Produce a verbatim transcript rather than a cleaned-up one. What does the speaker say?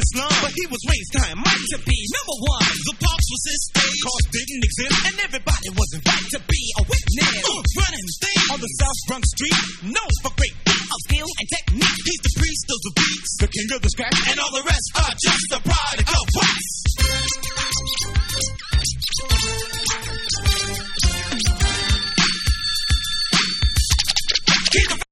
slum, but he was raised kind might to be number one. The box was his stage, cars didn't exist, and everybody was invited to be a witness. Uh, running things on the South Bronx street, known for great feats of skill and technique. He's the priest of the beats, the king of the scratch, and